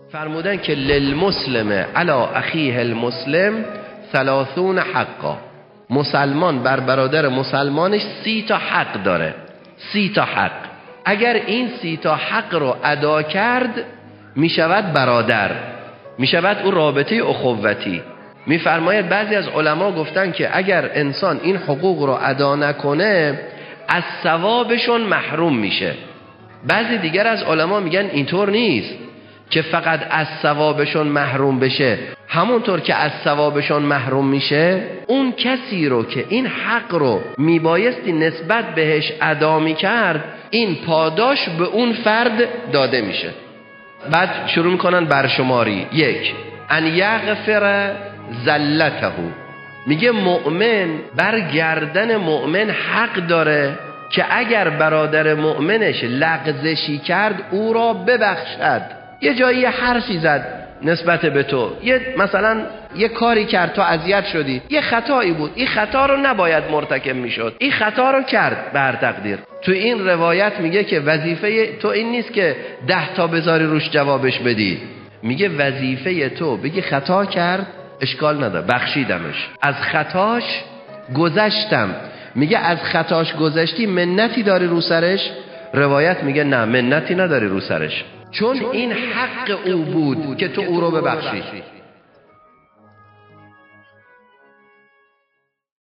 فرمودن که للمسلم علی اخیه المسلم 30 حقا، مسلمان بر برادر مسلمانش 30 تا حق داره. 30 تا حق. اگر این 30 تا حق رو ادا کرد میشود برادر، میشود او رابطه اخوتی. میفرماید بعضی از علما گفتن که اگر انسان این حقوق رو ادا نکنه از ثوابشون محروم میشه. بعضی دیگر از علما میگن اینطور نیست که فقط از ثوابشون محروم بشه، همونطور که از ثوابشون محروم میشه اون کسی رو که این حق رو میبایستی نسبت بهش ادا میکرد این پاداش به اون فرد داده میشه. بعد شروع میکنن برشماری. 1 ان یغفر زلته، میگه مؤمن بر گردن مؤمن حق داره که اگر برادر مؤمنش لغزشی کرد او را ببخشد. یه جایی حرفی زد نسبت به تو، مثلا یه کاری کرد تو اذیت شدی، یه خطایی بود، این خطا رو نباید مرتکب میشد، این خطا رو کرد به هر تقدیر. تو این روایت میگه که وظیفه تو این نیست که 10 تا بذاری روش جوابش بدی، میگه وظیفه تو بگی خطا کرد اشکال نداره بخشیدمش، از خطاش گذشتم. میگه از خطاش گذشتی منتی داری رو سرش؟ روایت میگه نه منتی نداری رو سرش، چون این حق او بود که تو او رو ببخشی.